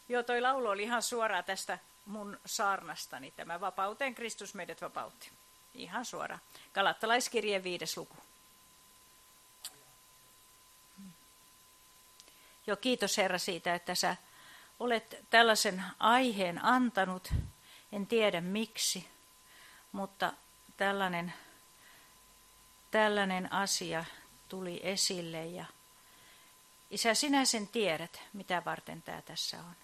Joo, toi laulu oli ihan suoraan tästä mun saarnastani. Tämä Vapauteen Kristus meidät vapautti. Ihan suoraan. Galattalaiskirjeen 5. luku. Joo, kiitos Herra siitä, että sä olet tällaisen aiheen antanut. En tiedä miksi, mutta tällainen asia tuli esille. Ja Isä, sinä sen tiedät, mitä varten tämä tässä on.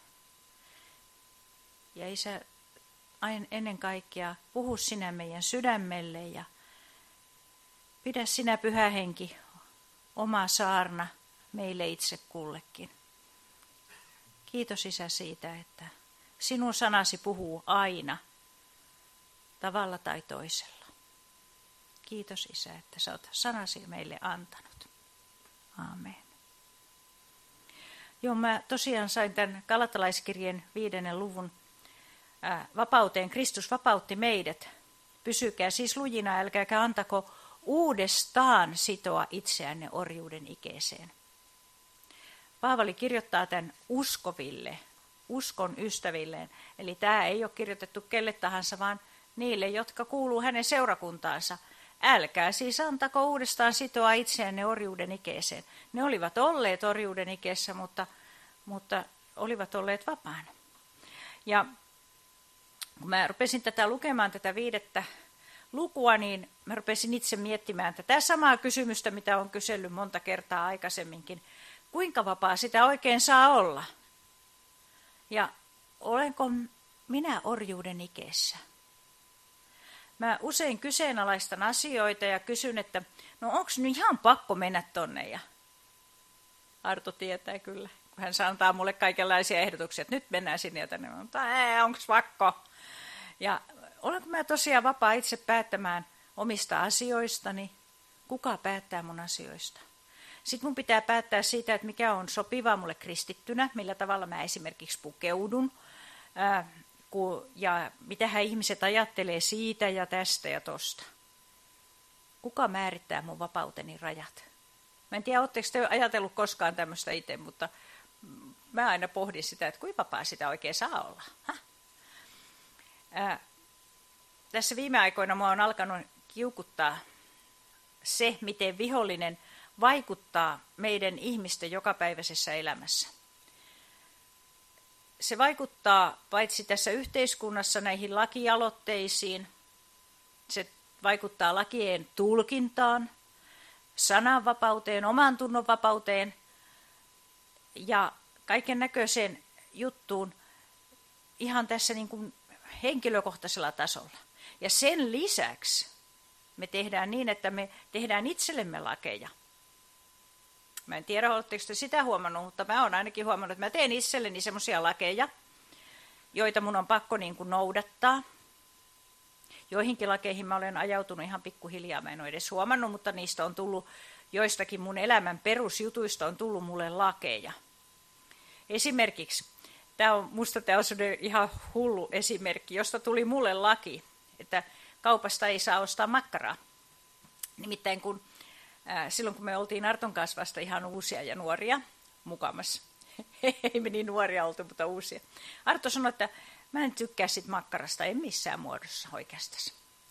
Ja Isä, ennen kaikkea puhu sinä meidän sydämelle ja pidä sinä Pyhä Henki oma saarna meille itse kullekin. Kiitos Isä siitä, että sinun sanasi puhuu aina tavalla tai toisella. Kiitos Isä, että sä oot sanasi meille antanut. Aamen. Joo, mä tosiaan sain tämän Galattalaiskirjeen 5. luvun vapauteen. Kristus vapautti meidät. Pysykää siis lujina, älkääkä antako uudestaan sitoa itseänne orjuuden ikeeseen. Paavali kirjoittaa tämän uskoville, uskon ystävilleen. Eli tämä ei ole kirjoitettu kelle tahansa, vaan niille, jotka kuuluu hänen seurakuntaansa. Älkää siis antako uudestaan sitoa itseänne orjuuden ikeeseen. Ne olivat olleet orjuuden ikeessä, mutta olivat olleet vapaana. Ja kun mä rupesin lukemaan tätä 5. lukua, niin mä rupesin itse miettimään tätä samaa kysymystä, mitä olen kysellyt monta kertaa aikaisemminkin. Kuinka vapaa sitä oikein saa olla? Ja olenko minä orjuuden ikeessä? Mä usein kyseenalaistan asioita ja kysyn, että no onko nyt ihan pakko mennä tonne? Ja Arto tietää kyllä, kun hän antaa mulle kaikenlaisia ehdotuksia, että nyt mennään sinne ja tänne. Mutta onko pakko? Ja olenko mä tosiaan vapaa itse päättämään omista asioistani? Kuka päättää mun asioista? Sitten mun pitää päättää siitä, että mikä on sopivaa mulle kristittynä, millä tavalla mä esimerkiksi pukeudun. Ja mitähän ihmiset ajattelee siitä ja tästä ja tosta. Kuka määrittää mun vapauteni rajat? Mä en tiedä, oletteko te ajatellut koskaan tämmöistä itse, mutta mä aina pohdin sitä, että kuinka vapaa sitä oikein saa olla. Tässä viime aikoina mua on alkanut kiukuttaa se, miten vihollinen vaikuttaa meidän ihmisten jokapäiväisessä elämässä. Se vaikuttaa paitsi tässä yhteiskunnassa näihin lakialoitteisiin, se vaikuttaa lakien tulkintaan, sananvapauteen, oman tunnon vapauteen ja kaiken näköiseen juttuun ihan tässä niin kuin henkilökohtaisella tasolla. Ja sen lisäksi me tehdään niin, että me tehdään itsellemme lakeja. Mä en tiedä, oletteko te sitä huomannut, mutta mä oon ainakin huomannut, että mä teen itselleni semmoisia lakeja, joita mun on pakko niin kuin noudattaa. Joihinkin lakeihin mä olen ajautunut ihan pikkuhiljaa, mä en ole edes huomannut, mutta niistä on tullut, joistakin mun elämän perusjutuista on tullut mulle lakeja. Esimerkiksi, musta tämä on ihan hullu esimerkki, josta tuli mulle laki, että kaupasta ei saa ostaa makkaraa. Nimittäin silloin kun me oltiin Arton kanssa vasta ihan uusia ja nuoria, mukamassa, ei me niin nuoria oltu, mutta uusia. Arto sanoi, että mä en tykkää sit makkarasta, en missään muodossa oikeastaan.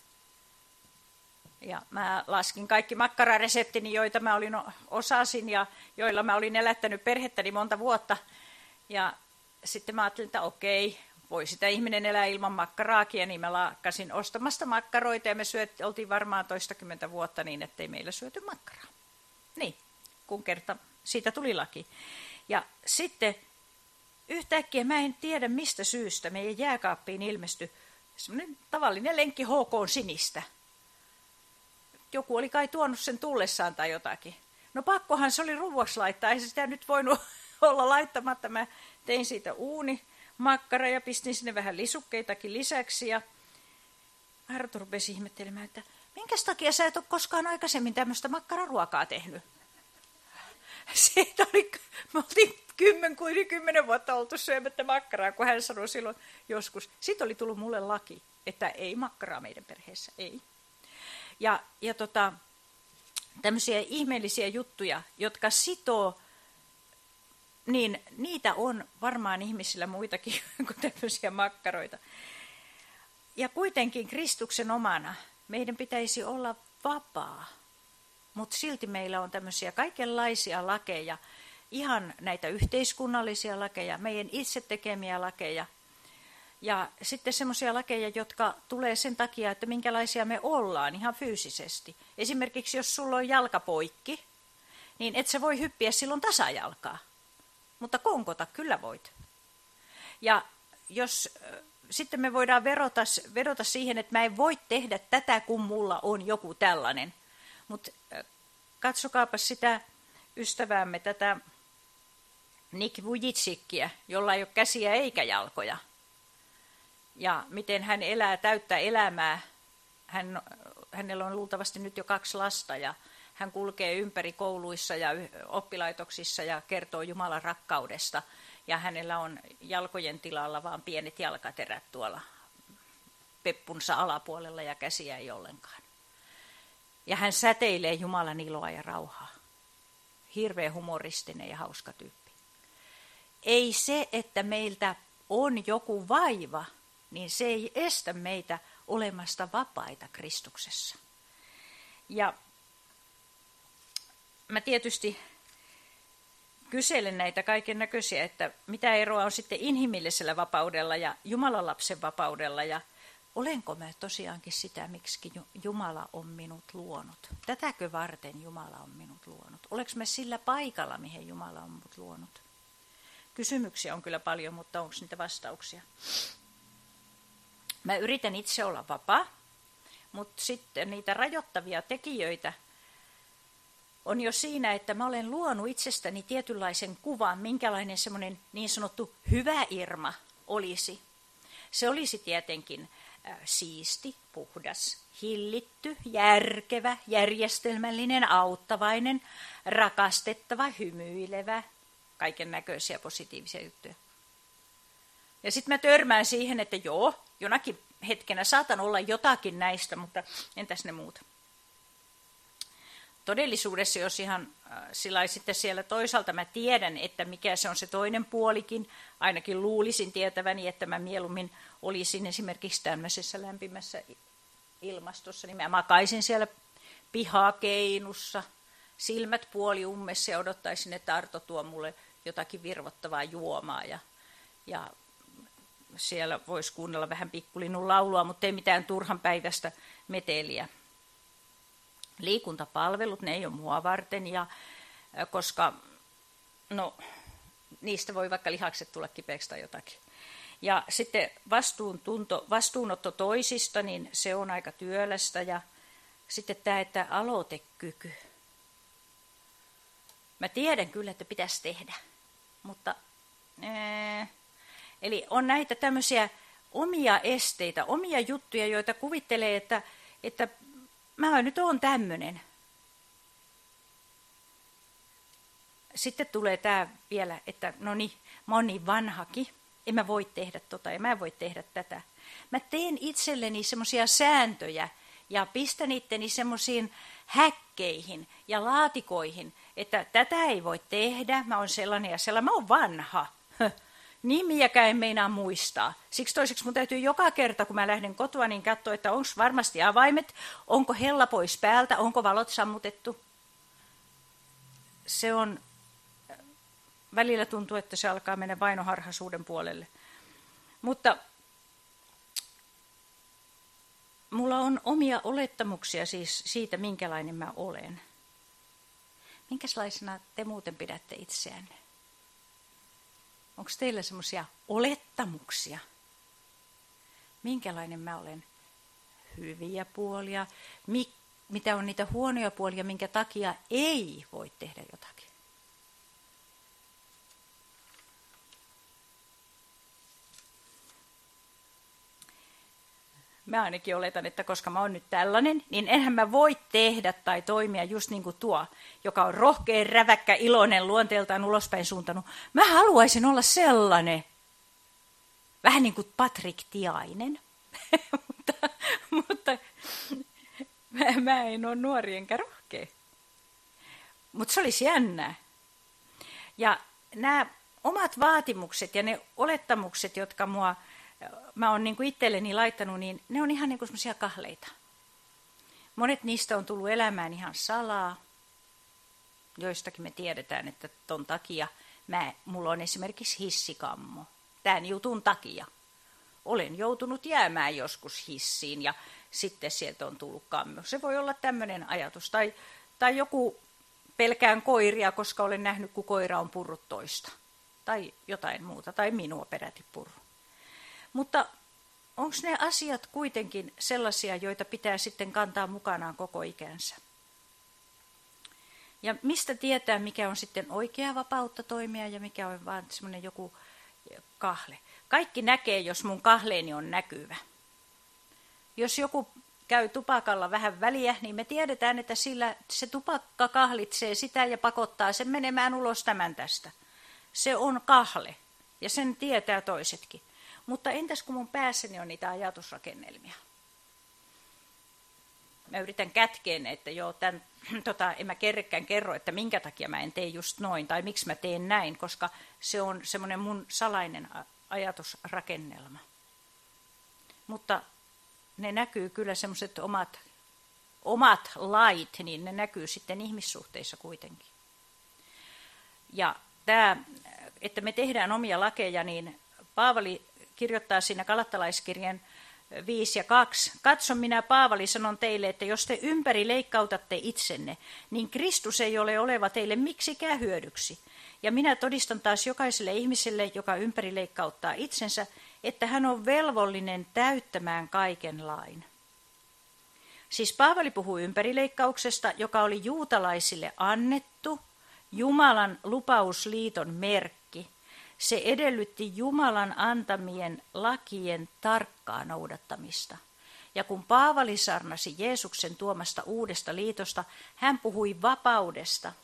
Ja mä laskin kaikki makkarareseptini, joita mä osasin ja joilla mä olin elättänyt perhettäni monta vuotta. Ja sitten mä ajattelin, että okei, voi sitä ihminen elää ilman makkaraakin, ja niin mä lakkasin ostamasta makkaroita, ja me oltiin varmaan 20 vuotta niin, ettei meillä syöty makkaraa. Niin, kun kerta siitä tuli laki. Ja sitten yhtäkkiä mä en tiedä mistä syystä meidän jääkaappiin ilmestyi semmoinen tavallinen lenkki HK sinistä. Joku oli kai tuonut sen tullessaan tai jotakin. No pakkohan se oli ruuaksi laittaa, ei sitä nyt voinut olla laittamatta. Mä tein siitä uunimakkara ja pistin sinne vähän lisukkeitakin lisäksi. Ja Arto rupesi ihmettelemään, että minkäs takia sä et ole koskaan aikaisemmin tämmöistä makkararuokaa tehnyt? Siitä me oltiin 10 vuotta oltu syömättä makkaraa, kun hän sanoi silloin joskus. Sitten oli tullut mulle laki, että ei makkaraa meidän perheessä, ei. Ja tämmöisiä ihmeellisiä juttuja, jotka sitoo niin niitä on varmaan ihmisillä muitakin kuin tämmöisiä makkaroita. Ja kuitenkin Kristuksen omana meidän pitäisi olla vapaa, mutta silti meillä on tämmöisiä kaikenlaisia lakeja, ihan näitä yhteiskunnallisia lakeja, meidän itse tekemiä lakeja. Ja sitten semmoisia lakeja, jotka tulee sen takia, että minkälaisia me ollaan ihan fyysisesti. Esimerkiksi jos sulla on jalka poikki, niin et sä voi hyppiä silloin tasajalkaa. Mutta konkota kyllä voit. Ja jos sitten me voidaan vedota siihen, että mä en voi tehdä tätä, kun mulla on joku tällainen. Mutta katsokaapa sitä ystäväämme, tätä Nick Vujicickiä, jolla ei ole käsiä eikä jalkoja. Ja miten hän elää täyttä elämää. Hänellä on luultavasti nyt jo 2 lasta ja hän kulkee ympäri kouluissa ja oppilaitoksissa ja kertoo Jumalan rakkaudesta. Ja hänellä on jalkojen tilalla vaan pienet jalkaterät tuolla peppunsa alapuolella ja käsiä ei ollenkaan. Ja hän säteilee Jumalan iloa ja rauhaa. Hirveän humoristinen ja hauska tyyppi. Ei se, että meiltä on joku vaiva, niin se ei estä meitä olemasta vapaita Kristuksessa. Ja mä tietysti kyselen näitä kaiken näköisiä, että mitä eroa on sitten inhimillisellä vapaudella ja Jumalan lapsen vapaudella ja olenko mä tosiaankin sitä, miksi Jumala on minut luonut? Tätäkö varten Jumala on minut luonut? Olenko mä sillä paikalla, mihin Jumala on minut luonut? Kysymyksiä on kyllä paljon, mutta onko niitä vastauksia? Mä yritän itse olla vapaa, mutta sitten niitä rajoittavia tekijöitä on jo siinä, että mä olen luonut itsestäni tietynlaisen kuvan, minkälainen semmoinen niin sanottu hyvä Irma olisi. Se olisi tietenkin siisti, puhdas, hillitty, järkevä, järjestelmällinen, auttavainen, rakastettava, hymyilevä, kaiken näköisiä positiivisia juttuja. Ja sitten mä törmään siihen, että joo, jonakin hetkenä saatan olla jotakin näistä, mutta entäs ne muut? Todellisuudessa, jos ihan sillä sitten siellä toisaalta mä tiedän, että mikä se on se toinen puolikin, ainakin luulisin tietäväni, että mä mieluummin olisin esimerkiksi tämmöisessä lämpimässä ilmastossa, niin mä makaisin siellä pihakeinussa, silmät puoli ummessa ja odottaisin, että Arto tuo mulle jotakin virvottavaa juomaa ja siellä voisi kuunnella vähän pikkulinnun laulua, mutta ei mitään turhan päivästä meteliä. Liikuntapalvelut, ne ei ole mua varten, koska niistä voi vaikka lihakset tulla kipeäksi tai jotakin. Ja sitten vastuunotto toisista, niin se on aika työlästä. Ja sitten tämä, että aloitekyky. Mä tiedän kyllä, että pitäisi tehdä, mutta eli on näitä tämmöisiä omia esteitä, omia juttuja, joita kuvittelee, että mä nyt oon tämmöinen. Sitten tulee tämä vielä, että no niin, mä oon niin vanhakin, en mä voi tehdä tota ja mä en voi tehdä tätä. Mä teen itselleni semmoisia sääntöjä ja pistän itteni semmoisiin häkkeihin ja laatikoihin, että tätä ei voi tehdä, mä oon sellainen ja sellainen, mä oon vanha. Nimiäkään en meinaa muistaa. Siksi toiseksi mun täytyy joka kerta, kun mä lähden kotoa, niin katsoa, että onko varmasti avaimet, onko hella pois päältä, onko valot sammutettu. Se on, välillä tuntuu, että se alkaa mennä vainoharhaisuuden puolelle. Mutta mulla on omia olettamuksia siis siitä, minkälainen mä olen. Minkälaisena te muuten pidätte itseänne? Onko teillä semmoisia olettamuksia? Minkälainen mä olen? Hyviä puolia. Mitä on niitä huonoja puolia, minkä takia ei voi tehdä jotakin? Mä ainakin oletan, että koska mä oon nyt tällainen, niin enhän mä voi tehdä tai toimia just niin kuin tuo, joka on rohkea, räväkkä, iloinen, luonteeltaan ulospäin suuntanut. Mä haluaisin olla sellainen, vähän niin kuin Patrik Tiainen, mutta mä en ole nuori enkä rohkea. Mutta se olisi jännää. Ja nämä omat vaatimukset ja ne olettamukset, jotka mä oon niin kuin itselleni laittanut, niin ne on ihan niin kuin semmoisia kahleita. Monet niistä on tullut elämään ihan salaa. Joistakin me tiedetään, että ton takia mulla on esimerkiksi hissikammo. Tämän jutun takia. Olen joutunut jäämään joskus hissiin ja sitten sieltä on tullut kammo. Se voi olla tämmöinen ajatus. Tai joku pelkään koiria, koska olen nähnyt, kun koira on purrut toista. Tai jotain muuta, tai minua peräti purru. Mutta onko ne asiat kuitenkin sellaisia, joita pitää sitten kantaa mukanaan koko ikänsä? Ja mistä tietää, mikä on sitten oikea vapautta toimia ja mikä on vaan semmoinen joku kahle? Kaikki näkee, jos mun kahleeni on näkyvä. Jos joku käy tupakalla vähän väliä, niin me tiedetään, että sillä se tupakka kahlitsee sitä ja pakottaa sen menemään ulos tämän tästä. Se on kahle ja sen tietää toisetkin. Mutta entäs kun mun päässäni on niitä ajatusrakennelmia? Mä yritän kätkeä ne, että en mä kerro, että minkä takia mä en tee just noin tai miksi mä teen näin, koska se on semmoinen mun salainen ajatusrakennelma. Mutta ne näkyy kyllä semmoiset omat lait, niin ne näkyy sitten ihmissuhteissa kuitenkin. Ja tämä, että me tehdään omia lakeja, niin Paavali kirjoittaa siinä Galattalaiskirjeen 5 ja 2. Katso, minä Paavali sanon teille, että jos te ympäri leikkautatte itsenne, niin Kristus ei ole oleva teille miksikään hyödyksi. Ja minä todistan taas jokaiselle ihmiselle, joka ympäri leikkauttaa itsensä, että hän on velvollinen täyttämään kaiken lain. Siis Paavali puhuu ympärileikkauksesta, joka oli juutalaisille annettu, Jumalan lupausliiton merkki. Se edellytti Jumalan antamien lakien tarkkaa noudattamista. Ja kun Paavali sarnasi Jeesuksen tuomasta uudesta liitosta, hän puhui vapaudesta,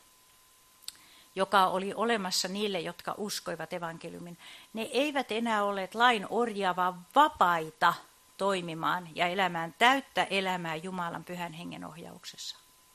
joka oli olemassa niille, jotka uskoivat evankeliumin. Ne eivät enää olleet lain orjia, vaan vapaita toimimaan ja elämään täyttä elämää Jumalan pyhän hengen ohjauksessa.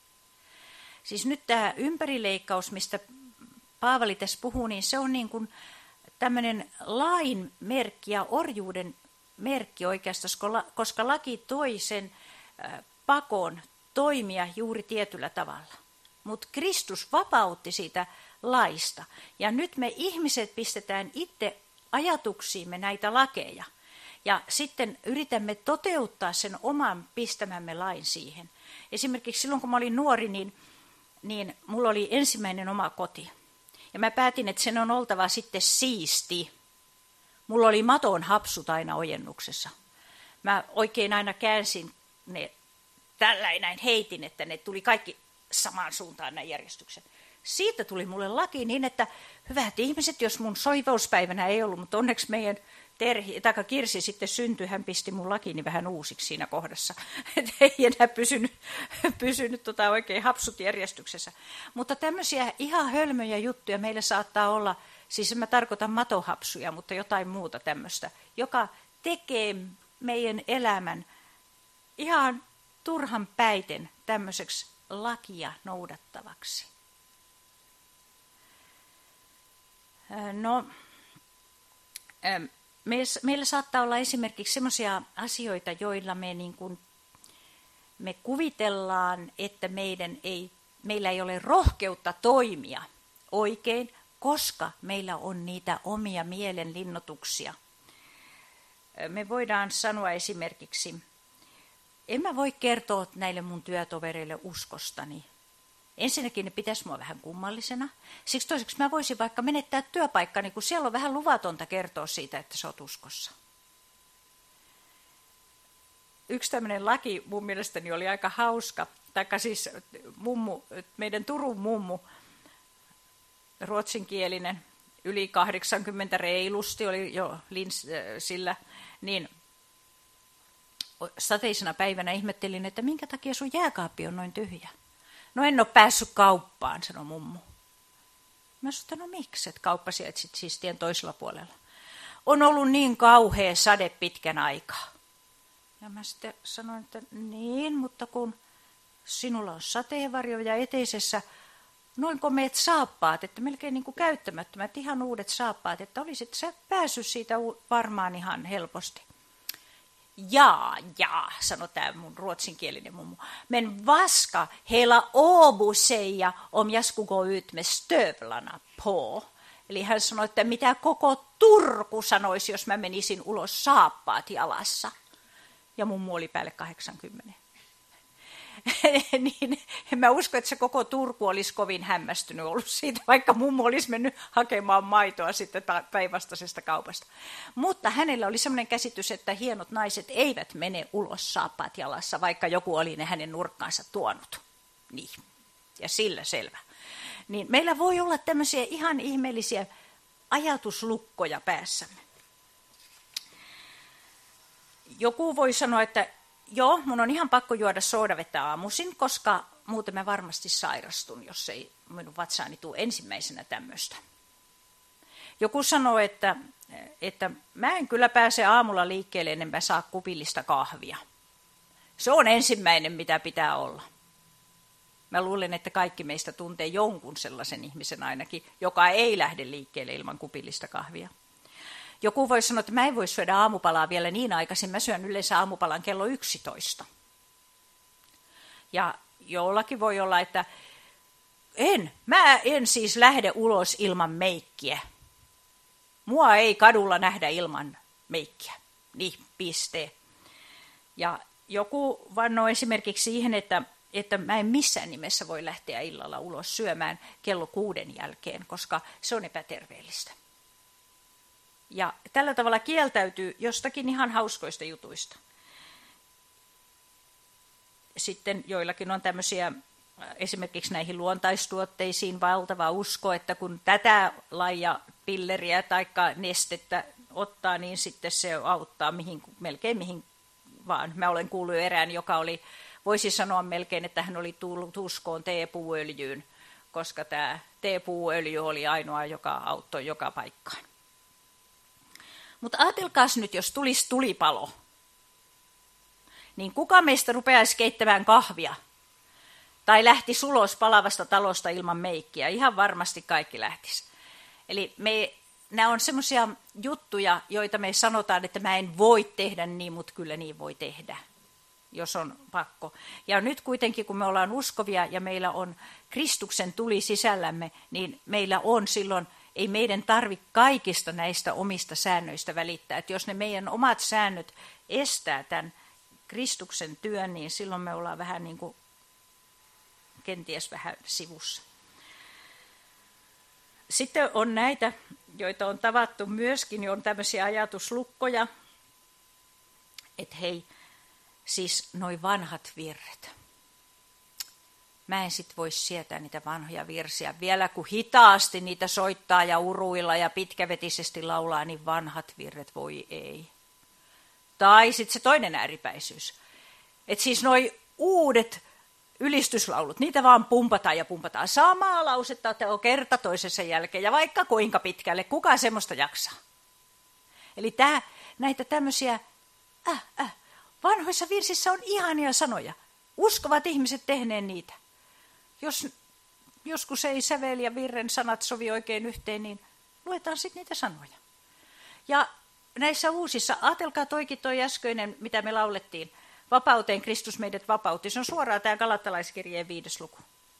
Siis nyt tämä ympärileikkaus, mistä Paavali tässä puhuu, niin se on niin kuin tämmöinen lain merkki ja orjuuden merkki oikeastaan, koska laki toi sen pakon toimia juuri tietyllä tavalla. Mutta Kristus vapautti siitä laista. Ja nyt me ihmiset pistetään itse ajatuksiimme näitä lakeja. Ja sitten yritämme toteuttaa sen oman pistämämme lain siihen. Esimerkiksi silloin, kun mä olin nuori, niin mulla oli ensimmäinen oma koti. Ja mä päätin, että sen on oltava sitten siisti. Mulla oli maton hapsut aina ojennuksessa. Mä oikein aina käänsin ne näin heitin, että ne tuli kaikki samaan suuntaan näin järjestyksen. Siitä tuli mulle laki niin, että hyvät ihmiset, jos mun soivauspäivänä ei ollut, mutta onneksi meidän Kirsi sitten syntyi, hän pisti mun lakini vähän uusiksi siinä kohdassa. Että ei enää pysynyt oikein hapsut järjestyksessä. Mutta tämmöisiä ihan hölmöjä juttuja meillä saattaa olla, siis mä tarkoitan matohapsuja, mutta jotain muuta tämmöistä, joka tekee meidän elämän ihan turhan päiten tämmöiseksi lakia noudattavaksi. No, meillä saattaa olla esimerkiksi sellaisia asioita, joilla me kuvitellaan, että meillä ei ole rohkeutta toimia oikein, koska meillä on niitä omia mielenlinnoituksia. Me voidaan sanoa esimerkiksi, en mä voi kertoa näille mun työtovereille uskostani. Ensinnäkin ne pitäisi mua vähän kummallisena. Siksi toiseksi mä voisin vaikka menettää työpaikkani, kun siellä on vähän luvatonta kertoa siitä, että sä oot uskossa. Yksi tämmöinen laki mun mielestäni oli aika hauska. Taikka siis meidän Turun mummu, ruotsinkielinen, yli 80 reilusti oli jo sillä, niin sateisena päivänä ihmettelin, että minkä takia sun jääkaappi on noin tyhjä. No en ole päässyt kauppaan, sanoi mummu. Mä sanoin, että no miksi, että kauppa sijaitsit siis tien toisella puolella. On ollut niin kauhea sade pitkän aikaa. Ja mä sitten sanoin, että niin, mutta kun sinulla on sateenvarjo ja eteisessä noin komeat saappaat, että melkein niin kuin käyttämättömät, ihan uudet saappaat, että olisit sä päässyt siitä varmaan ihan helposti. Jaa, sanoi tämä mun ruotsinkielinen mummu. Men vaska hela Åbo säga om jag skulle gå ut med stövlarna på. Eli hän sanoi, että mitä koko Turku sanoisi, jos mä menisin ulos saappaat jalassa. Ja mummu oli päälle 80. Niin, en mä usko, että se koko Turku olisi kovin hämmästynyt ollut siitä, vaikka mummo olisi mennyt hakemaan maitoa sitten päinvastaisesta kaupasta. Mutta hänellä oli sellainen käsitys, että hienot naiset eivät mene ulos saappaat jalassa, vaikka joku oli ne hänen nurkkaansa tuonut. Niin, ja sillä selvä. Niin meillä voi olla tämmöisiä ihan ihmeellisiä ajatuslukkoja päässämme. Joku voi sanoa, että joo, mun on ihan pakko juoda soodavettä aamuisin, koska muuten mä varmasti sairastun, jos ei minun vatsaani tule ensimmäisenä tämmöistä. Joku sanoo, että mä en kyllä pääse aamulla liikkeelle ennen mä saa kupillista kahvia. Se on ensimmäinen, mitä pitää olla. Mä luulen, että kaikki meistä tuntee jonkun sellaisen ihmisen ainakin, joka ei lähde liikkeelle ilman kupillista kahvia. Joku voi sanoa, että mä en voi syödä aamupalaa vielä niin aikaisin, mä syön yleensä aamupalan kello 11. Ja jollakin voi olla, että mä en siis lähde ulos ilman meikkiä. Mua ei kadulla nähdä ilman meikkiä. Niin, piste. Ja joku vannoo esimerkiksi siihen, että mä en missään nimessä voi lähteä illalla ulos syömään kello 6 jälkeen, koska se on epäterveellistä. Ja tällä tavalla kieltäytyy jostakin ihan hauskoista jutuista. Sitten joillakin on tämmöisiä, esimerkiksi näihin luontaistuotteisiin valtava usko, että kun tätä lajia pilleriä tai nestettä ottaa, niin sitten se auttaa melkein mihin vaan. Mä olen kuullut erään, joka voisi sanoa melkein, että hän oli tullut uskoon teepuuöljyyn, koska tämä teepuuöljy oli ainoa, joka auttoi joka paikkaan. Mutta ajatelkaas nyt, jos tulisi tulipalo, niin kuka meistä rupeaisi keittämään kahvia? Tai lähtisi ulos palavasta talosta ilman meikkiä? Ihan varmasti kaikki lähtisi. Eli nämä on semmoisia juttuja, joita me sanotaan, että mä en voi tehdä niin, mutta kyllä niin voi tehdä, jos on pakko. Ja nyt kuitenkin, kun me ollaan uskovia ja meillä on Kristuksen tuli sisällämme, niin meillä on silloin, ei meidän tarvitse kaikista näistä omista säännöistä välittää. Että jos ne meidän omat säännöt estää tämän Kristuksen työn, niin silloin me ollaan vähän niin kuin, kenties vähän sivussa. Sitten on näitä, joita on tavattu myöskin, on tämmöisiä ajatuslukkoja, että hei, siis noi vanhat virret. Mä en sit voi sietää niitä vanhoja virsiä. Vielä kun hitaasti niitä soittaa ja uruilla ja pitkävetisesti laulaa, niin vanhat virret voi ei. Tai sitten se toinen ääripäisyys. Että siis noi uudet ylistyslaulut, niitä vaan pumpataan ja pumpataan. Samaa lausetta on kerta toisessa jälkeen ja vaikka kuinka pitkälle, kuka semmoista jaksaa. Eli näitä tämmöisiä vanhoissa virsissä on ihania sanoja. Uskovat ihmiset tehneen niitä. Jos joskus ei sävel ja virren sanat sovi oikein yhteen, niin luetaan sitten niitä sanoja. Ja näissä uusissa, ajatelkaa toi äskeinen, mitä me laulettiin, vapauteen Kristus meidät vapautti. Se on suoraan tämä Galattalaiskirjeen 5. luku.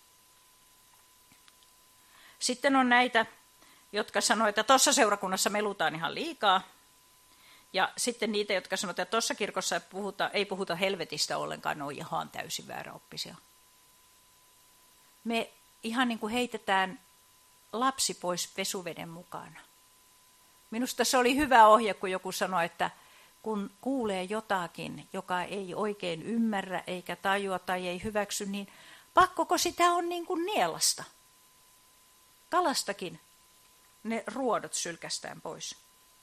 Sitten on näitä, jotka sanoo, että tuossa seurakunnassa melutaan ihan liikaa. Ja sitten niitä, jotka sanoo, että tuossa kirkossa ei puhuta helvetistä ollenkaan, ne on ihan täysin vääräoppisia. Me ihan niin kuin heitetään lapsi pois pesuveden mukana. Minusta se oli hyvä ohje, kun joku sanoi, että kun kuulee jotakin, joka ei oikein ymmärrä eikä tajua tai ei hyväksy, niin pakkoko sitä on niin kuin nielasta. Kalastakin ne ruodot sylkästään pois.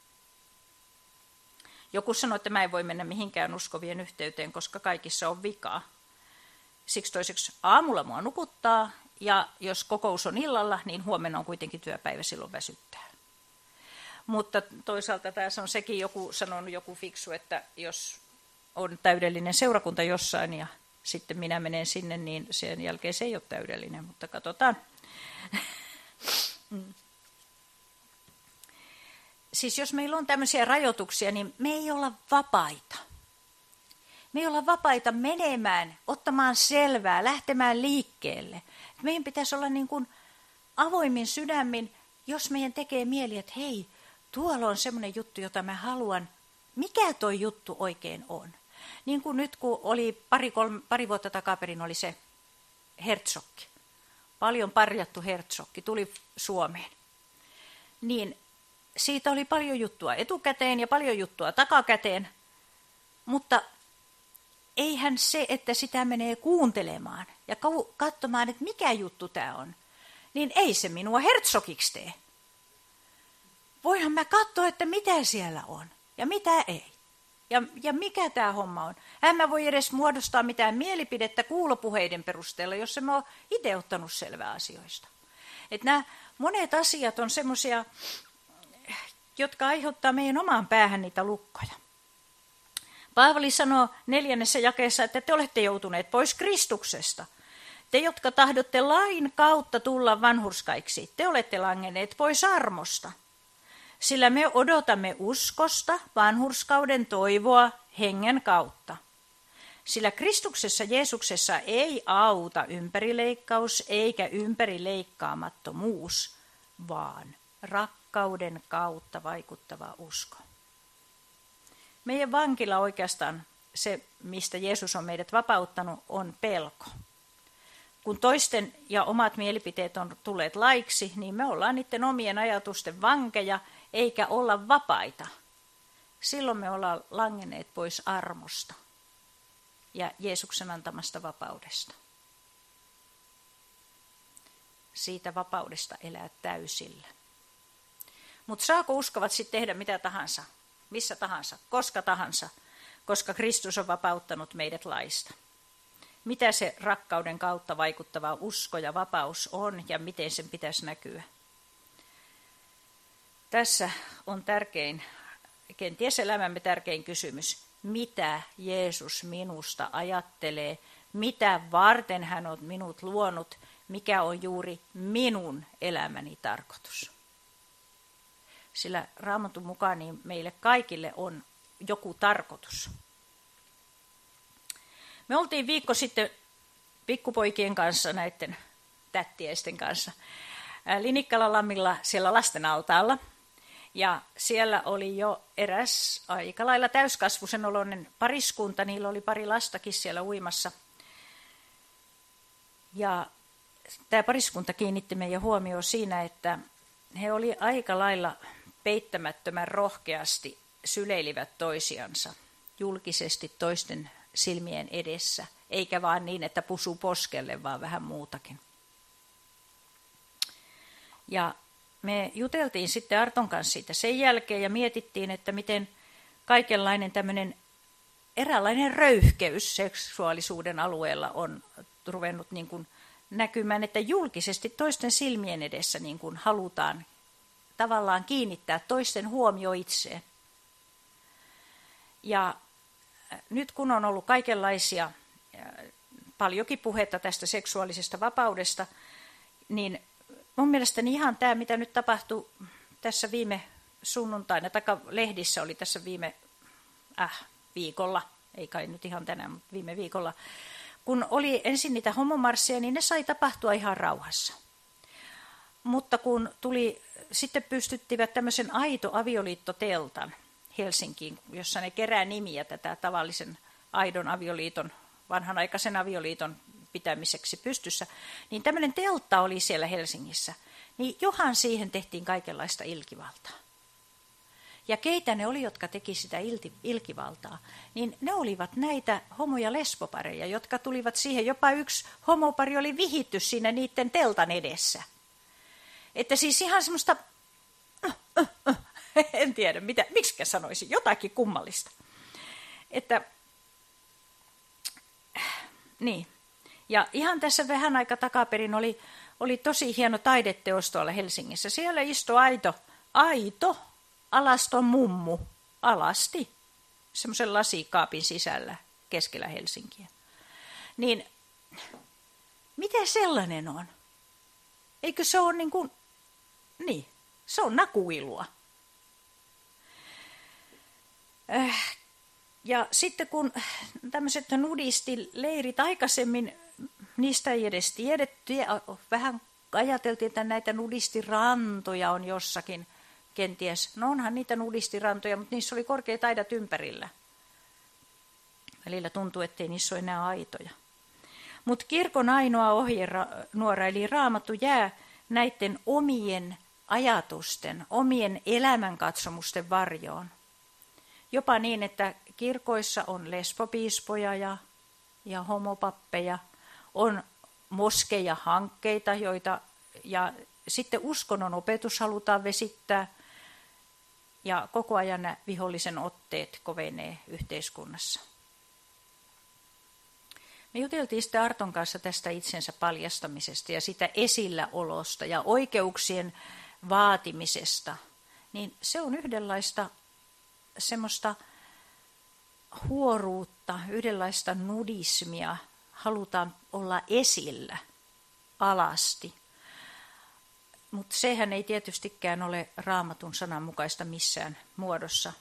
Joku sanoi, että mä en voi mennä mihinkään uskovien yhteyteen, koska kaikissa on vikaa. Siksi toiseksi aamulla mua nukuttaa, ja jos kokous on illalla, niin huomenna on kuitenkin työpäivä, silloin väsyttää. Mutta toisaalta tässä on sekin joku fiksu, että jos on täydellinen seurakunta jossain ja sitten minä menen sinne, niin sen jälkeen se ei ole täydellinen, mutta katsotaan. Siis jos meillä on tämmöisiä rajoituksia, niin me ei olla vapaita. Me ei olla vapaita menemään, ottamaan selvää, lähtemään liikkeelle. Meidän pitäisi olla niin kuin avoimin sydämin, jos meidän tekee mieli, että hei, tuolla on semmoinen juttu, jota mä haluan. Mikä toi juttu oikein on? Niin kuin nyt, kun oli pari vuotta takaperin oli se Herzogki. Paljon parjattu Herzogki tuli Suomeen. Niin siitä oli paljon juttua etukäteen ja paljon juttua takakäteen, mutta eihän se, että sitä menee kuuntelemaan ja katsomaan, että mikä juttu tämä on, niin ei se minua Herzogiksi tee. Voinhan mä katsoa, että mitä siellä on ja mitä ei. Ja mikä tämä homma on. En mä voi edes muodostaa mitään mielipidettä kuulopuheiden perusteella, jos en mä ole itse ottanut selvää asioista. Että nämä monet asiat on semmoisia, jotka aiheuttaa meidän omaan päähän niitä lukkoja. Paavali sanoo 4. jakeessa, että te olette joutuneet pois Kristuksesta. Te, jotka tahdotte lain kautta tulla vanhurskaiksi, te olette langenneet pois armosta. Sillä me odotamme uskosta, vanhurskauden toivoa hengen kautta. Sillä Kristuksessa Jeesuksessa ei auta ympärileikkaus eikä ympärileikkaamattomuus, vaan rakkauden kautta vaikuttava usko. Meidän vankila oikeastaan, se mistä Jeesus on meidät vapauttanut, on pelko. Kun toisten ja omat mielipiteet on tulleet laiksi, niin me ollaan niiden omien ajatusten vankeja, eikä olla vapaita. Silloin me ollaan langenneet pois armosta ja Jeesuksen antamasta vapaudesta. Siitä vapaudesta elää täysillä. Mutta saako uskovat sitten tehdä mitä tahansa, missä tahansa, koska Kristus on vapauttanut meidät laista? Mitä se rakkauden kautta vaikuttava usko ja vapaus on ja miten sen pitäisi näkyä? Tässä on tärkein, kenties elämämme tärkein kysymys. Mitä Jeesus minusta ajattelee? Mitä varten hän on minut luonut? Mikä on juuri minun elämäni tarkoitus? Sillä Raamatun mukaan niin meille kaikille on joku tarkoitus. Me oltiin viikko sitten pikkupoikien kanssa, näiden tättiäisten kanssa, Linikkalan lammilla siellä lasten altaalla. Ja siellä oli jo eräs aika lailla täyskasvuisen oloinen pariskunta, niillä oli pari lastakin siellä uimassa. Ja tämä pariskunta kiinnitti meidän huomioon siinä, että he oli aika lailla peittämättömän rohkeasti syleilivät toisiansa julkisesti toisten silmien edessä, eikä vaan niin, että pusu poskelle, vaan vähän muutakin. Ja me juteltiin sitten Arton kanssa siitä sen jälkeen ja mietittiin, että miten kaikenlainen tämmöinen eräänlainen röyhkeys seksuaalisuuden alueella on ruvennut niin kuin näkymään, että julkisesti toisten silmien edessä niin kuin halutaan tavallaan kiinnittää toisten huomio itseen. Ja nyt kun on ollut kaikenlaisia, paljonkin puhetta tästä seksuaalisesta vapaudesta, niin mun mielestäni ihan tämä, mitä nyt tapahtui tässä viime sunnuntaina, tai lehdissä oli tässä viime viikolla, ei kai nyt ihan tänään, mutta viime viikolla, kun oli ensin niitä homomarsseja, niin ne sai tapahtua ihan rauhassa. Mutta kun sitten pystyttivät tämmöisen aito avioliittoteltan Helsinkiin, jossa ne kerää nimiä tätä tavallisen aidon avioliiton, vanhanaikaisen avioliiton pitämiseksi pystyssä, niin tämmöinen teltta oli siellä Helsingissä, niin johan siihen tehtiin kaikenlaista ilkivaltaa. Ja keitä ne oli, jotka teki sitä ilkivaltaa, niin ne olivat näitä homo- ja lesbopareja, jotka tulivat siihen. Jopa yksi homopari oli vihitty siinä niiden teltan edessä. Että siis ihan semmoista, en tiedä, miksi sanoisin, jotakin kummallista. Että, niin. Ja ihan tässä vähän aika takaperin oli tosi hieno taideteos tuolla Helsingissä. Siellä istui aito alaston mummu alasti semmoisen lasikaapin sisällä keskellä Helsinkiä. Niin, miten sellainen on? Eikö se ole niin, se on nakuilua. Ja sitten kun tämmöiset nudistileirit aikaisemmin, niistä ei edes tiedetty, vähän ajateltiin, että näitä nudistirantoja on jossakin kenties. No onhan niitä nudistirantoja, mutta niissä oli korkeat aidat ympärillä. Välillä tuntuu, ettei niissä ole enää aitoja. Mutta kirkon ainoa ohjenuora, eli Raamattu, jää näiden omien ajatusten, omien elämänkatsomusten varjoon. Jopa niin, että kirkoissa on lesbopiispoja ja homopappeja, on moskeija-hankkeita, ja sitten uskonnon opetus halutaan vesittää, ja koko ajan nämä vihollisen otteet kovenee yhteiskunnassa. Me juteltiin sitten Arton kanssa tästä itsensä paljastamisesta ja sitä esilläolosta ja oikeuksien vaatimisesta, niin se on yhdenlaista semmoista huoruutta, yhdenlaista nudismia, halutaan olla esillä alasti. Mutta sehän ei tietystikään ole Raamatun sanan mukaista missään muodossa.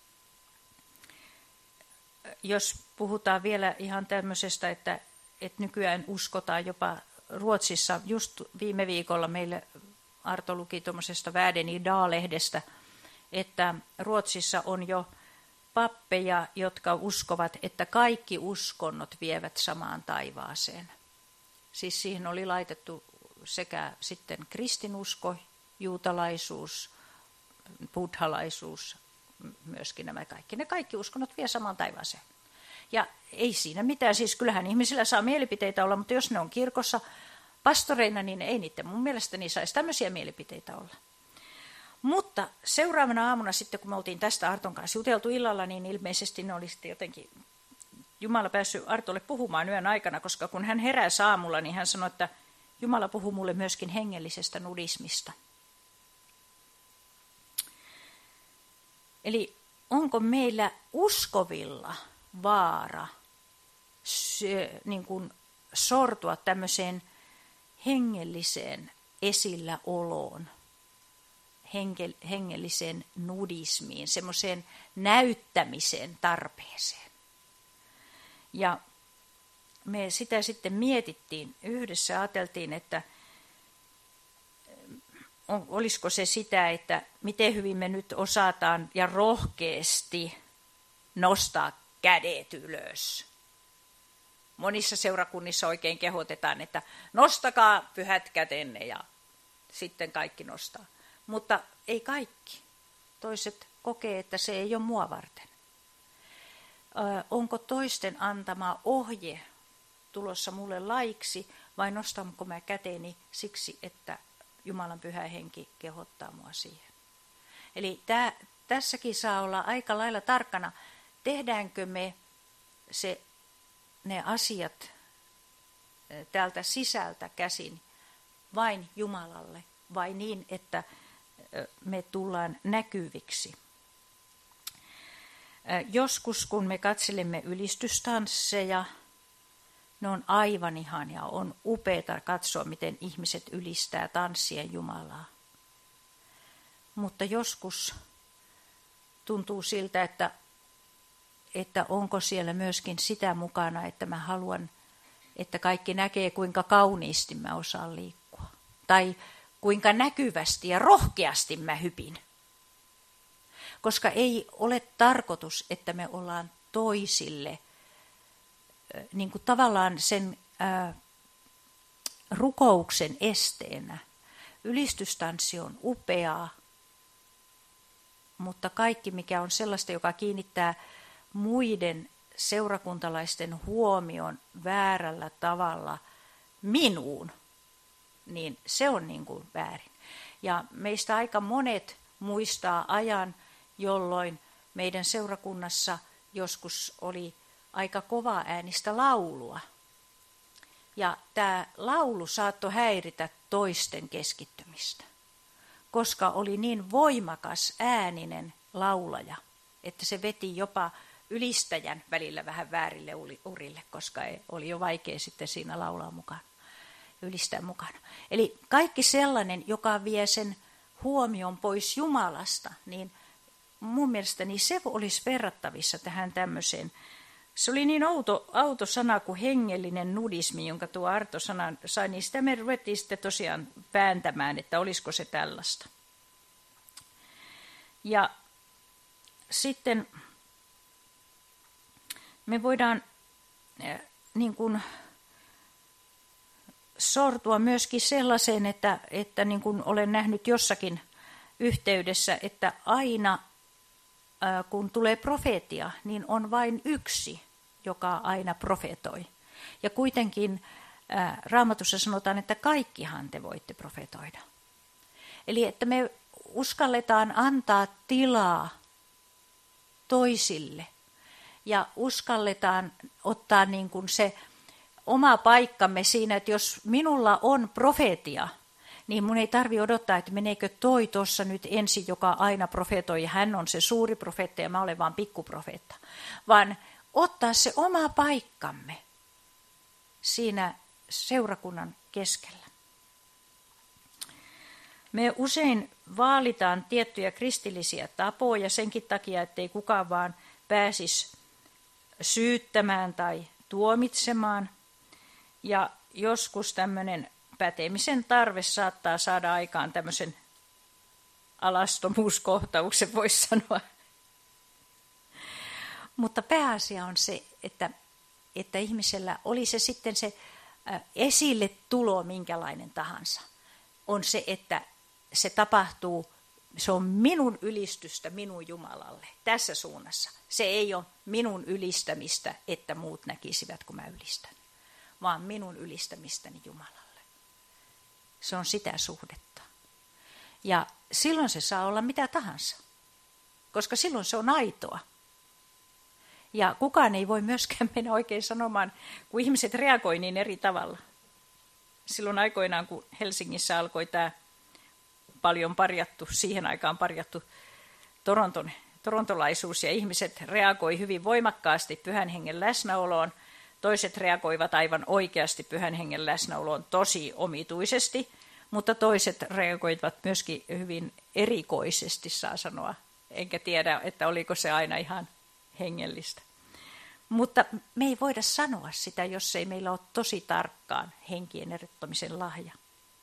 Jos puhutaan vielä ihan tämmöisestä, että nykyään uskotaan jopa Ruotsissa, just viime viikolla meille Arto luki tuommoisesta Världen idag-lehdestä, että Ruotsissa on jo pappeja, jotka uskovat, että kaikki uskonnot vievät samaan taivaaseen. Siis siihen oli laitettu sekä sitten kristinusko, juutalaisuus, buddhalaisuus, myöskin nämä kaikki. Ne kaikki uskonnot vie samaan taivaaseen. Ja ei siinä mitään, siis kyllähän ihmisillä saa mielipiteitä olla, mutta jos ne on kirkossa pastoreina, niin ei niiden mun mielestäni saisi tämmöisiä mielipiteitä olla. Mutta seuraavana aamuna sitten, kun me oltiin tästä Arton kanssa juteltu illalla, niin ilmeisesti ne oli sitten jotenkin Jumala päässyt Artolle puhumaan yön aikana, koska kun hän heräsi aamulla, niin hän sanoi, että Jumala puhuu mulle myöskin hengellisestä nudismista. Eli onko meillä uskovilla vaara niin kuin sortua tämmöiseen hengelliseen esilläoloon, hengelliseen nudismiin, semmoiseen näyttämisen tarpeeseen. Ja me sitä sitten mietittiin yhdessä, ajateltiin, että olisiko se sitä, että miten hyvin me nyt osataan ja rohkeasti nostaa kädet ylös. Monissa seurakunnissa oikein kehotetaan, että nostakaa pyhät kätenne ja sitten kaikki nostaa. Mutta ei kaikki. Toiset kokee, että se ei ole mua varten. Onko toisten antama ohje tulossa mulle laiksi vai nostanko mä käteni siksi, että Jumalan pyhä henki kehottaa mua siihen. Eli tässäkin saa olla aika lailla tarkkana, tehdäänkö me ne asiat täältä sisältä käsin vain Jumalalle vai niin, että me tullaan näkyviksi. Joskus kun me katselemme ylistystansseja, ne on aivan ihania, on upeata katsoa, miten ihmiset ylistää tanssien Jumalaa. Mutta joskus tuntuu siltä, että onko siellä myöskin sitä mukana, että mä haluan, että kaikki näkee, kuinka kauniisti mä osaan liikkua. Tai kuinka näkyvästi ja rohkeasti mä hypin. Koska ei ole tarkoitus, että me ollaan toisille niin kuin tavallaan sen rukouksen esteenä. Ylistystanssi on upeaa, mutta kaikki mikä on sellaista, joka kiinnittää muiden seurakuntalaisten huomion väärällä tavalla minuun, niin se on niin kuin väärin. Ja meistä aika monet muistaa ajan, jolloin meidän seurakunnassa joskus oli aika kovaa äänistä laulua. Ja tämä laulu saattoi häiritä toisten keskittymistä, koska oli niin voimakas ääninen laulaja, että se veti jopa ylistäjän välillä vähän väärille urille, koska oli jo vaikea sitten siinä laulaa mukaan. ylistää mukana. Eli kaikki sellainen, joka vie sen huomion pois Jumalasta, niin mun mielestäni se olisi verrattavissa tähän tämmöiseen. Se oli niin outo sana kuin hengellinen nudismi, jonka tuo Arto sana sai, niin sitä me ruvettiin sitten tosiaan vääntämään, että olisiko se tällaista. Ja sitten me voidaan niin kuin sortua myöskin sellaiseen, että niin kuin olen nähnyt jossakin yhteydessä, että aina kun tulee profeetia, niin on vain yksi, joka aina profetoi. Ja kuitenkin Raamatussa sanotaan, että kaikkihan te voitte profetoida. Eli että me uskalletaan antaa tilaa toisille ja uskalletaan ottaa niin kuin se oma paikkamme siinä, että jos minulla on profetia, niin mun ei tarvitse odottaa, että meneekö toi tuossa nyt ensin, joka aina profetoi, ja hän on se suuri profeetta ja mä olen vaan pikkuprofeetta, vaan ottaa se oma paikkamme siinä seurakunnan keskellä. Me usein vaalitaan tiettyjä kristillisiä tapoja senkin takia, ettei kukaan vaan pääsisi syyttämään tai tuomitsemaan. Ja joskus tämmöinen pätemisen tarve saattaa saada aikaan tämmöisen alastomuuskohtauksen, voisi sanoa. Mutta pääasia on se, että ihmisellä oli se sitten se esille tulo minkälainen tahansa. On se, että se tapahtuu, se on minun ylistystä minun Jumalalle tässä suunnassa. Se ei ole minun ylistämistä, että muut näkisivät, kun mä ylistän, vaan minun ylistämistäni Jumalalle. Se on sitä suhdetta. Ja silloin se saa olla mitä tahansa, koska silloin se on aitoa. Ja kukaan ei voi myöskään mennä oikein sanomaan, kun ihmiset reagoi niin eri tavalla. Silloin aikoinaan, kun Helsingissä alkoi tämä paljon siihen aikaan parjattu torontolaisuus, ja ihmiset reagoi hyvin voimakkaasti Pyhän Hengen läsnäoloon. Toiset reagoivat aivan oikeasti Pyhän Hengen läsnäoloon tosi omituisesti, mutta toiset reagoivat myöskin hyvin erikoisesti, saa sanoa. Enkä tiedä, että oliko se aina ihan hengellistä. Mutta me ei voida sanoa sitä, jos ei meillä ole tosi tarkkaan henkien erottamisen lahja.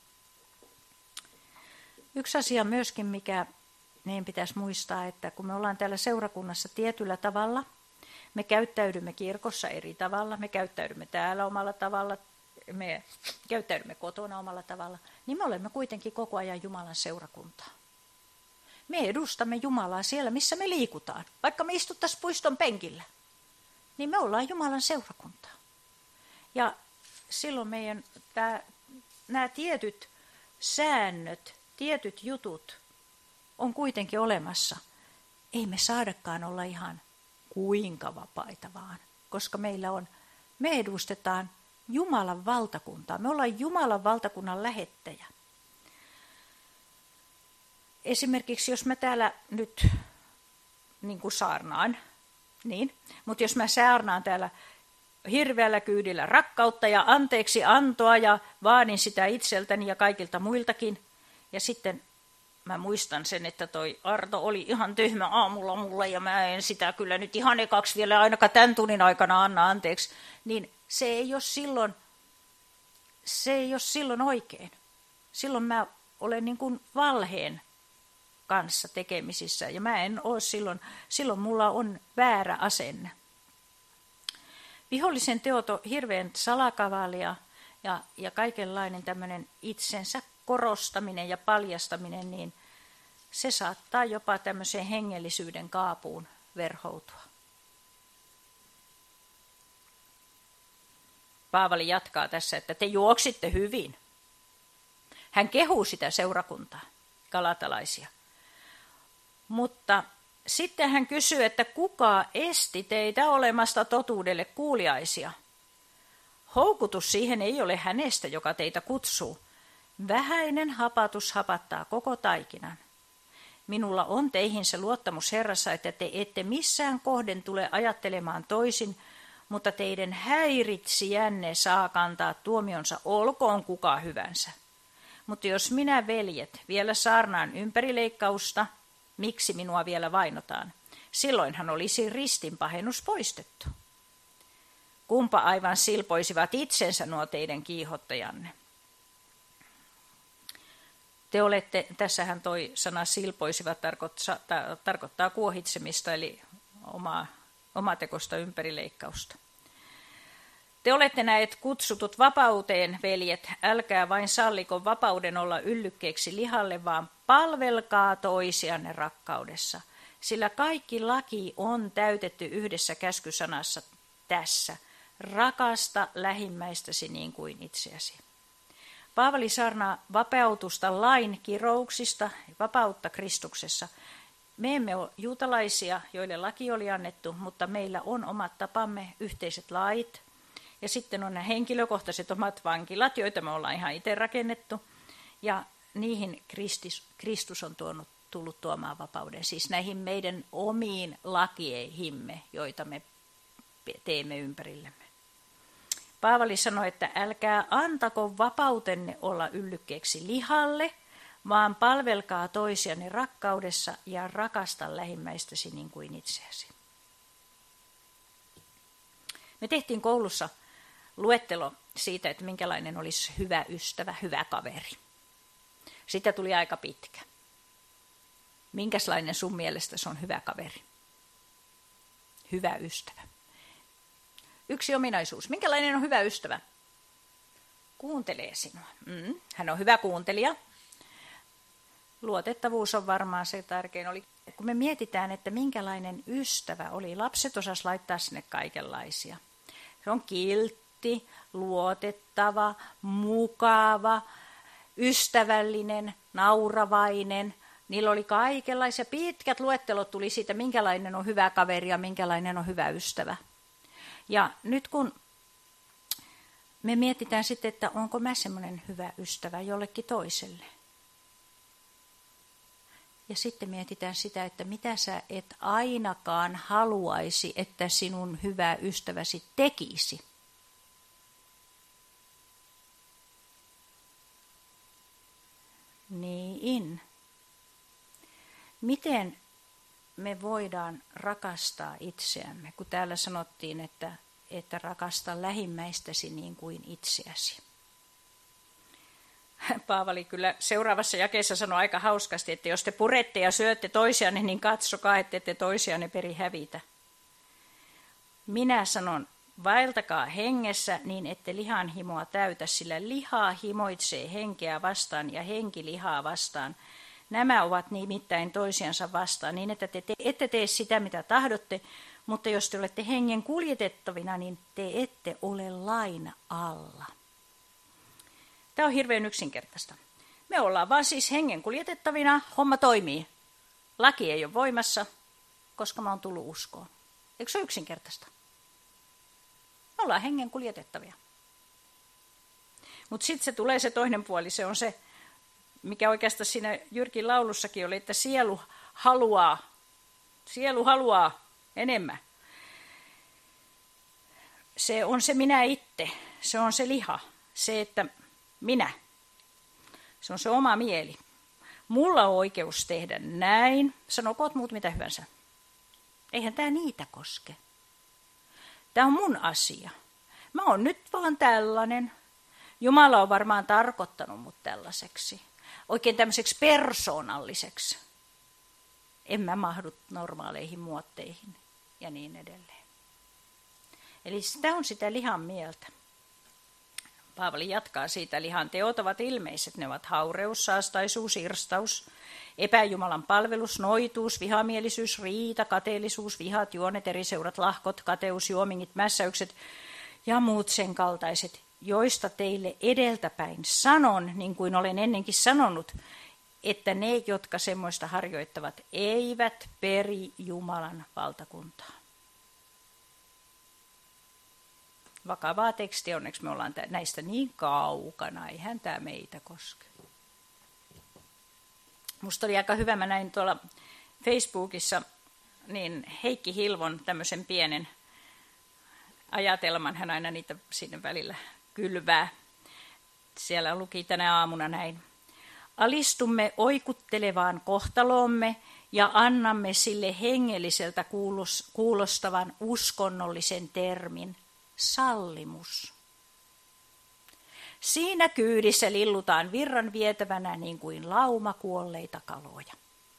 Yksi asia myöskin, mikä meidän pitäisi muistaa, että kun me ollaan täällä seurakunnassa tietyllä tavalla, me käyttäydymme kirkossa eri tavalla, me käyttäydymme täällä omalla tavalla, me käyttäydymme kotona omalla tavalla, niin me olemme kuitenkin koko ajan Jumalan seurakuntaa. Me edustamme Jumalaa siellä, missä me liikutaan. Vaikka me istuttaisiin puiston penkillä, niin me ollaan Jumalan seurakuntaa. Ja silloin meidän nämä tietyt säännöt, tietyt jutut on kuitenkin olemassa. Ei me saadakaan olla ihan kuinka vapaita vaan, koska me edustetaan Jumalan valtakuntaa. Me ollaan Jumalan valtakunnan lähettäjä. Esimerkiksi jos mä täällä nyt niin kuin saarnaan, niin, mutta jos mä saarnaan täällä hirveällä kyydillä rakkautta ja anteeksi antoa ja vaadin sitä itseltäni ja kaikilta muiltakin, ja sitten mä muistan sen, että toi Arto oli ihan tyhmä aamulla mulle ja mä en sitä kyllä nyt ihan ekaksi vielä ainakaan tämän tunnin aikana anna anteeksi, niin se ei ole silloin oikein. Silloin mä olen niin kuin valheen kanssa tekemisissä ja mä en ole silloin mulla on väärä asenne. Vihollisen teot on hirveän salakavalia ja kaikenlainen tämmöinen itsensä korostaminen ja paljastaminen, niin se saattaa jopa tämmöiseen hengellisyyden kaapuun verhoutua. Paavali jatkaa tässä, että te juoksitte hyvin. Hän kehuu sitä seurakuntaa, galatalaisia. Mutta sitten hän kysyy, että kuka esti teitä olemasta totuudelle kuuliaisia? Houkutus siihen ei ole hänestä, joka teitä kutsuu. Vähäinen hapatus hapattaa koko taikinan. Minulla on teihin se luottamus Herrassa, että te ette missään kohden tule ajattelemaan toisin, mutta teidän häiritsijänne saa kantaa tuomionsa, olkoon kuka hyvänsä. Mutta jos minä, veljet, vielä saarnaan ympärileikkausta, miksi minua vielä vainotaan? Silloinhan olisi ristinpahennus poistettu. Kumpa aivan silpoisivat itsensä nuo teidän kiihottajanne? Te olette, tässähän toi sana silpoisivat tarkoittaa kuohitsemista, eli omatekoista ympärileikkausta. Te olette näet kutsutut vapauteen, veljet, älkää vain salliko vapauden olla yllykkeeksi lihalle, vaan palvelkaa toisianne rakkaudessa. Sillä kaikki laki on täytetty yhdessä käskysanassa tässä. Rakasta lähimmäistäsi niin kuin itseäsi. Paavali saarnaa vapautusta lain kirouksista, vapautta Kristuksessa. Me emme ole juutalaisia, joille laki oli annettu, mutta meillä on omat tapamme, yhteiset lait. Ja sitten on nämä henkilökohtaiset omat vankilat, joita me ollaan ihan itse rakennettu. Ja niihin Kristus on tullut tuomaan vapauden. Siis näihin meidän omiin lakieihimme, joita me teemme ympärillemme. Paavali sanoi, että älkää antako vapautenne olla yllykkeeksi lihalle, vaan palvelkaa toisianne rakkaudessa ja rakasta lähimmäistäsi niin kuin itseäsi. Me tehtiin koulussa luettelo siitä, että minkälainen olisi hyvä ystävä, hyvä kaveri. Sitä tuli aika pitkä. Minkälainen sun mielestä se on hyvä kaveri? Hyvä ystävä. Yksi ominaisuus. Minkälainen on hyvä ystävä? Kuuntelee sinua. Hän on hyvä kuuntelija. Luotettavuus on varmaan se tärkein. Kun me mietitään, että minkälainen ystävä oli, lapset osas laittaa sinne kaikenlaisia. Se on kiltti, luotettava, mukava, ystävällinen, nauravainen. Niillä oli kaikenlaisia. Pitkät luettelot tuli siitä, minkälainen on hyvä kaveri ja minkälainen on hyvä ystävä. Ja nyt kun me mietitään sitten, että onko mä semmoinen hyvä ystävä jollekin toiselle. Ja sitten mietitään sitä, että mitä sä et ainakaan haluaisi, että sinun hyvä ystäväsi tekisi. Niin. Miten me voidaan rakastaa itseämme, kun täällä sanottiin, että rakasta lähimmäistäsi niin kuin itseäsi. Paavali kyllä seuraavassa jakeessa sanoi aika hauskasti, että jos te purette ja syötte toisianne, niin katsokaa, ette te toisianne peri hävitä. Minä sanon, vaeltakaa hengessä niin, ette lihan himoa täytä, sillä liha himoitsee henkeä vastaan ja henki lihaa vastaan. Nämä ovat nimittäin toisiansa vastaan, niin että te ette tee sitä, mitä tahdotte, mutta jos te olette hengen kuljetettavina, niin te ette ole lain alla. Tämä on hirveän yksinkertaista. Me ollaan vaan siis hengen kuljetettavina, homma toimii. Laki ei ole voimassa, koska mä oon tullut uskoon. Eikö se ole yksinkertaista? Me ollaan hengen kuljetettavia. Mutta sitten se tulee se toinen puoli, se on se, mikä oikeastaan siinä Jyrkin laulussakin oli, että sielu haluaa enemmän. Se on se minä itse, se on se liha, se että minä, se on se oma mieli. Mulla on oikeus tehdä näin, sanokoot muut mitä hyvänsä. Eihän tämä niitä koske. Tämä on mun asia. Mä oon nyt vaan tällainen. Jumala on varmaan tarkoittanut mut tällaiseksi. Oikein tämmöiseksi persoonalliseksi. En mä mahdu normaaleihin muotteihin ja niin edelleen. Eli sitä on sitä lihan mieltä. Paavali jatkaa siitä, lihan teot ovat ilmeiset. Ne ovat haureus, saastaisuus, irstaus, epäjumalan palvelus, noituus, vihamielisyys, riita, kateellisuus, vihat, juonet, eriseurat, lahkot, kateus, juomingit, mässäykset ja muut sen kaltaiset, joista teille edeltäpäin sanon, niin kuin olen ennenkin sanonut, että ne, jotka semmoista harjoittavat, eivät peri Jumalan valtakuntaa. Vakavaa tekstiä, onneksi me ollaan näistä niin kaukana, eihän tämä meitä koske. Musta oli aika hyvä, mä näin tuolla Facebookissa, niin Heikki Hilvon tämmöisen pienen ajatelman, hän aina niitä sinne välillä kylvää. Siellä luki tänä aamuna näin. Alistumme oikuttelevaan kohtaloomme ja annamme sille hengelliseltä kuulostavan uskonnollisen termin, sallimus. Siinä kyydissä lillutaan virran vietävänä niin kuin lauma kuolleita kaloja.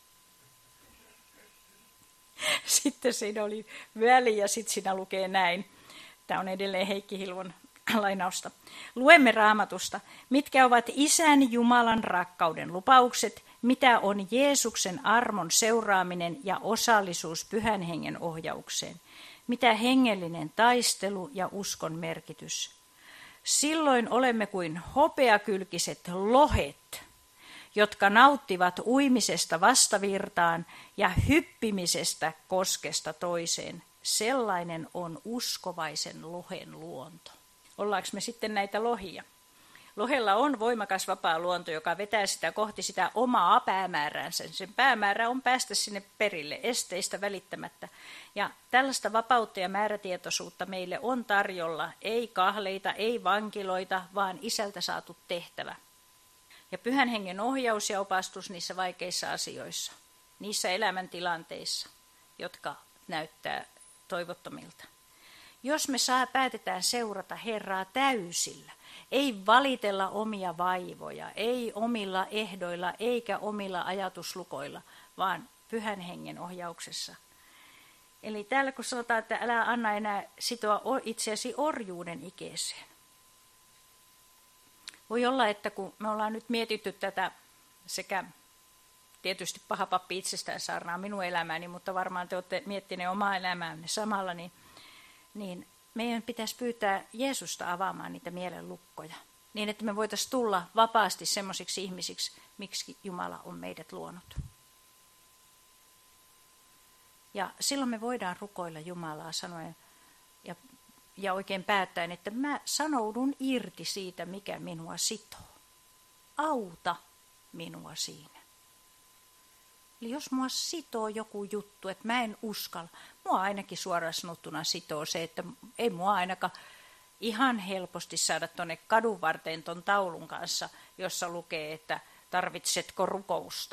Sitten siinä oli väli ja sitten siinä lukee näin. Tämä on edelleen Heikki Hilvon lainausta. Luemme Raamatusta, mitkä ovat Isän Jumalan rakkauden lupaukset, mitä on Jeesuksen armon seuraaminen ja osallisuus Pyhän Hengen ohjaukseen, mitä hengellinen taistelu ja uskon merkitys. Silloin olemme kuin hopeakylkiset lohet, jotka nauttivat uimisesta vastavirtaan ja hyppimisestä koskesta toiseen. Sellainen on uskovaisen lohen luonto. Ollaanko me sitten näitä lohia? Lohella on voimakas vapaa luonto, joka vetää sitä kohti sitä omaa päämääräänsä. Sen päämäärä on päästä sinne perille, esteistä välittämättä. Ja tällaista vapautta ja määrätietoisuutta meille on tarjolla, ei kahleita, ei vankiloita, vaan Isältä saatu tehtävä. Ja Pyhän Hengen ohjaus ja opastus niissä vaikeissa asioissa, niissä elämäntilanteissa, jotka näyttää toivottomilta. Jos me päätetään seurata Herraa täysillä, ei valitella omia vaivoja, ei omilla ehdoilla eikä omilla ajatuslukoilla, vaan Pyhän Hengen ohjauksessa. Eli täällä kun sanotaan, että älä anna enää sitoa itseäsi orjuuden ikeeseen. Voi olla, että kun me ollaan nyt mietitty tätä sekä tietysti paha pappi itsestään saarnaa minun elämääni, mutta varmaan te olette miettineet omaa elämäänne samalla, niin meidän pitäisi pyytää Jeesusta avaamaan niitä mielen lukkoja, niin että me voitaisiin tulla vapaasti semmoisiksi ihmisiksi, miksi Jumala on meidät luonut. Ja silloin me voidaan rukoilla Jumalaa sanoen ja oikein päättäen, että mä sanoudun irti siitä, mikä minua sitoo. Auta minua siinä. Eli jos mua sitoo joku juttu, että mä en uskalla, mua ainakin suoraan sanottuna sitoo se, että ei mua ainakaan ihan helposti saada tuonne kadun varteen ton taulun kanssa, jossa lukee, että tarvitsetko rukousta.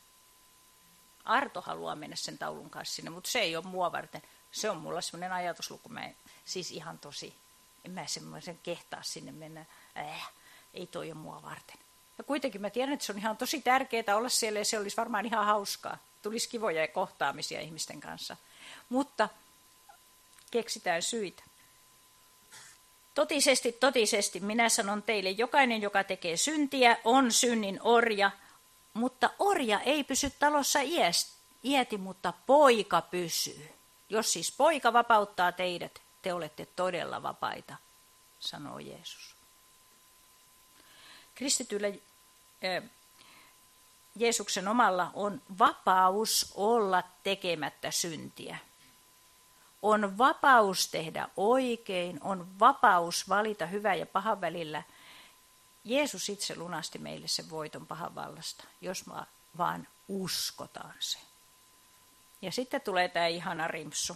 Arto haluaa mennä sen taulun kanssa sinne, mutta se ei ole mua varten. Se on mulla semmoinen ajatusluku, siis ihan tosi, en mä semmoisen kehtaa sinne mennä, ei toi ole mua varten. Ja kuitenkin mä tiedän, että se on ihan tosi tärkeää olla siellä ja se olisi varmaan ihan hauskaa. Tulisi kivoja ja kohtaamisia ihmisten kanssa. Mutta keksitään syitä. Totisesti minä sanon teille, jokainen, joka tekee syntiä, on synnin orja, mutta orja ei pysy talossa iäti, mutta poika pysyy. Jos siis poika vapauttaa teidät, te olette todella vapaita, sanoo Jeesus. Kristityllä Jeesuksen omalla on vapaus olla tekemättä syntiä. On vapaus tehdä oikein, on vapaus valita hyvä ja pahan välillä. Jeesus itse lunasti meille sen voiton pahan vallasta, jos me vaan uskotaan se. Ja sitten tulee tämä ihana rimpsu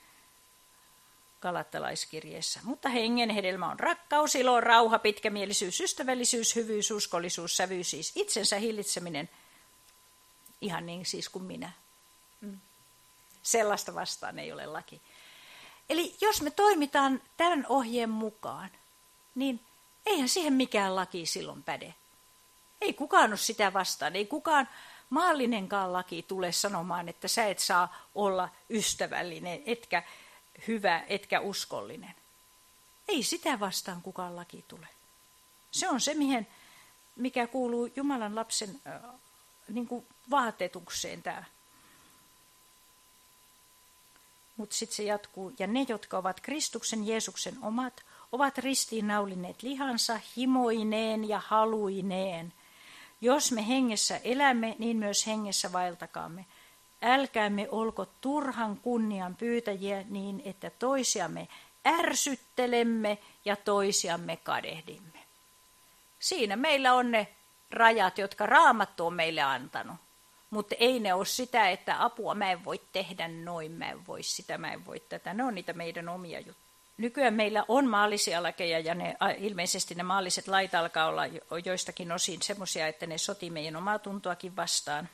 Galattalaiskirjeessä. Mutta hengen hedelmä on rakkaus, ilo, rauha, pitkämielisyys, ystävällisyys, hyvyys, uskollisuus, sävyys, siis itsensä hillitseminen, ihan niin siis kuin minä. Sellaista vastaan ei ole laki. Eli jos me toimitaan tämän ohjeen mukaan, niin eihän siihen mikään laki silloin päde. Ei kukaan ole sitä vastaan, ei kukaan maallinenkaan laki tule sanomaan, että sä et saa olla ystävällinen, etkä hyvä, etkä uskollinen. Ei sitä vastaan kukaan laki tule. Se on se, mikä kuuluu Jumalan lapsen niin kuin vaatetukseen tämä. Mutta sitten se jatkuu, ja ne, jotka ovat Kristuksen Jeesuksen omat, ovat ristiinnaulineet lihansa himoineen ja haluineen. Jos me hengessä elämme, niin myös hengessä vaeltakaamme. Älkäämme olko turhan kunnian pyytäjiä niin, että toisiamme ärsyttelemme ja toisiamme kadehdimme. Siinä meillä on ne rajat, jotka Raamattu on meille antanut. Mutta ei ne ole sitä, että apua mä en voi tehdä noin, mä en voi sitä, mä en voi tätä. Ne on niitä meidän omia juttuja. nykyään meillä on maallisia lakeja ja ilmeisesti ne maalliset lait alkaa olla joistakin osin semmoisia, että ne sotii meidän omaa tuntoakin vastaan.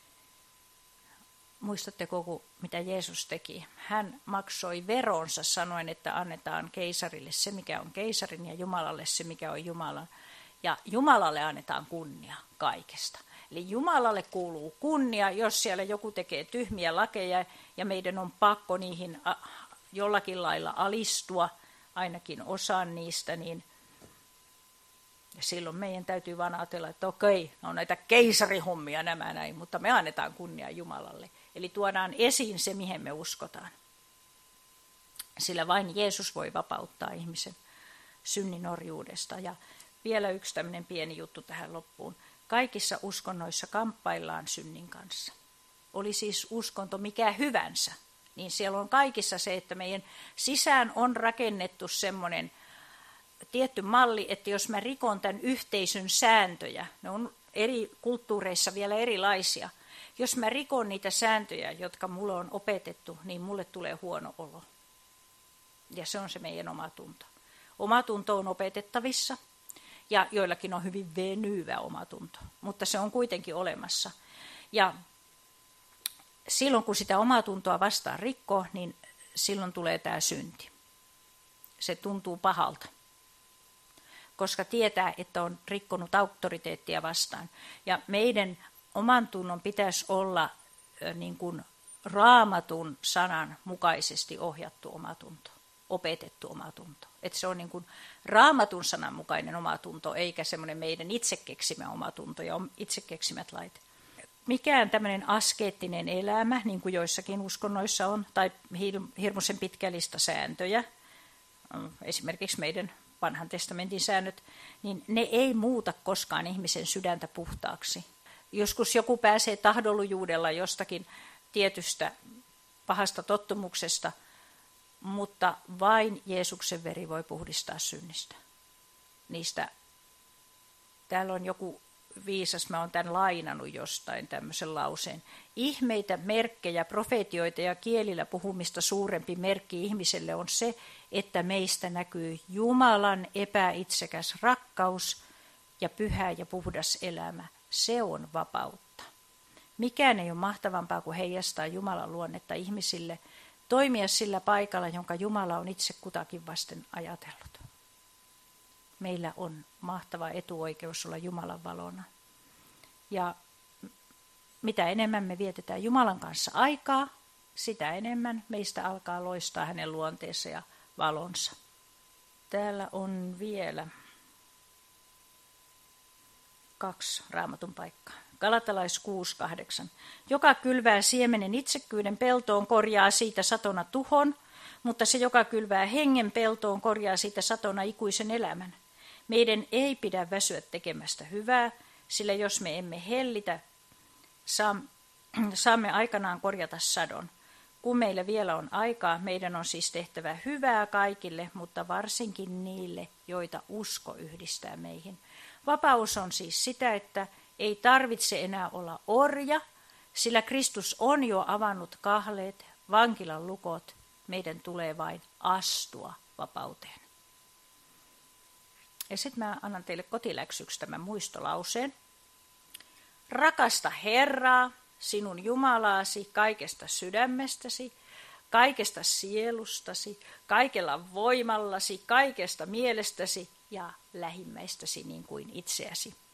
Muistatteko, mitä Jeesus teki? Hän maksoi veronsa sanoen, että annetaan keisarille se, mikä on keisarin, ja Jumalalle se, mikä on Jumalan. Ja Jumalalle annetaan kunnia kaikesta. Eli Jumalalle kuuluu kunnia, jos siellä joku tekee tyhmiä lakeja ja meidän on pakko niihin jollakin lailla alistua, ainakin osaan niistä, niin silloin meidän täytyy vaan ajatella, että okei, ne on näitä keisarihommia nämä näin, mutta me annetaan kunnia Jumalalle. Eli tuodaan esiin se, mihin me uskotaan. Sillä vain Jeesus voi vapauttaa ihmisen synnin orjuudesta. Ja vielä yksi tämmöinen pieni juttu tähän loppuun. Kaikissa uskonnoissa kamppaillaan synnin kanssa. Oli siis uskonto mikä hyvänsä, niin siellä on kaikissa se, että meidän sisään on rakennettu semmoinen tietty malli, että jos mä rikon tämän yhteisön sääntöjä, ne on eri kulttuureissa vielä erilaisia, jos mä rikon niitä sääntöjä, jotka mulle on opetettu, niin mulle tulee huono olo. Ja se on se meidän omatunto. Omatunto on opetettavissa ja joillakin on hyvin venyvä omatunto, mutta se on kuitenkin olemassa. Ja silloin kun sitä omatuntoa vastaan rikkoo, niin silloin tulee tämä synti. Se tuntuu pahalta, koska tietää, että on rikkonut auktoriteettia vastaan. Ja meidän oman tunnon pitäisi olla niin kuin Raamatun sanan mukaisesti ohjattu omatunto, opetettu omatunto. Että se on niin kuin Raamatun sanan mukainen omatunto, eikä semmoinen meidän itse keksimä omatunto ja itse keksimät lait. Mikään tämmöinen askeettinen elämä, niin kuin joissakin uskonnoissa on, tai hirmuisen pitkä lista sääntöjä, esimerkiksi meidän vanhan testamentin säännöt, niin ne ei muuta koskaan ihmisen sydäntä puhtaaksi. Joskus joku pääsee tahdonlujuudella jostakin tietystä pahasta tottumuksesta, mutta vain Jeesuksen veri voi puhdistaa synnistä. Niistä, täällä on joku viisas, mä oon tämän lainannut jostain tämmöisen lauseen. Ihmeitä, merkkejä, profeetioita ja kielillä puhumista suurempi merkki ihmiselle on se, että meistä näkyy Jumalan epäitsekäs rakkaus ja pyhä ja puhdas elämä. Se on vapautta. Mikään ei ole mahtavampaa kuin heijastaa Jumalan luonnetta ihmisille, toimia sillä paikalla, jonka Jumala on itse kutakin vasten ajatellut. Meillä on mahtava etuoikeus olla Jumalan valona. Ja mitä enemmän me vietetään Jumalan kanssa aikaa, sitä enemmän meistä alkaa loistaa hänen luonteensa ja valonsa. Täällä on vielä 2 Raamatun paikkaa. Galatalais 6:8. Joka kylvää siemenen itsekkyyden peltoon, korjaa siitä satona tuhon, mutta se, joka kylvää hengen peltoon, korjaa siitä satona ikuisen elämän. Meidän ei pidä väsyä tekemästä hyvää, sillä jos me emme hellitä, saamme aikanaan korjata sadon. Kun meillä vielä on aikaa, meidän on siis tehtävä hyvää kaikille, mutta varsinkin niille, joita usko yhdistää meihin. Vapaus on siis sitä, että ei tarvitse enää olla orja, sillä Kristus on jo avannut kahleet, vankilan lukot. Meidän tulee vain astua vapauteen. Ja sitten mä annan teille kotiläksyksi tämän muistolauseen. Rakasta Herraa, sinun Jumalaasi, kaikesta sydämestäsi, kaikesta sielustasi, kaikella voimallasi, kaikesta mielestäsi ja lähimmäistäsi niin kuin itseäsi.